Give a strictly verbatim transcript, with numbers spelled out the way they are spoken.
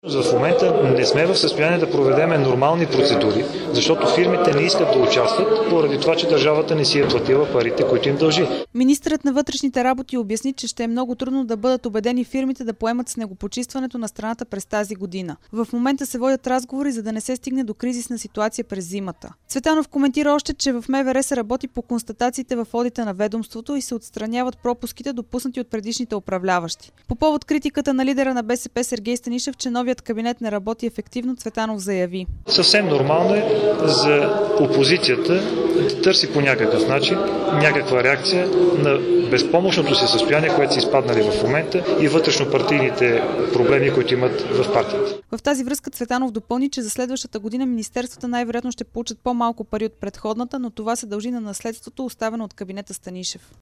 В момента не сме в състояние да проведеме нормални процедури, защото фирмите не искат да участват, поради това, че държавата не си е платила парите, които им дължи. Министърът на вътрешните работи обясни, че ще е много трудно да бъдат убедени фирмите да поемат снегопочистването на страната през тази година. В момента се водят разговори, за да не се стигне до кризисна ситуация през зимата. Цветанов коментира още, че в МВР се работи по констатациите в одита на ведомството и се отстраняват пропуските, допуснати от предишните управляващи. По повод критиката на лидера на БСП Сергей Станишев, че новият кабинет не работи ефективно, Цветанов заяви: Съвсем нормално е за опозицията да търси по някакъв начин някаква реакция на безпомощното си състояние, което са изпаднали в момента, и вътрешно-партийните проблеми, които имат в партията. В тази връзка Цветанов допълни, че за следващата година министерствата най-вероятно ще получат по-малко пари от предходната, но това се дължи на наследството, оставено от кабинета Станишев.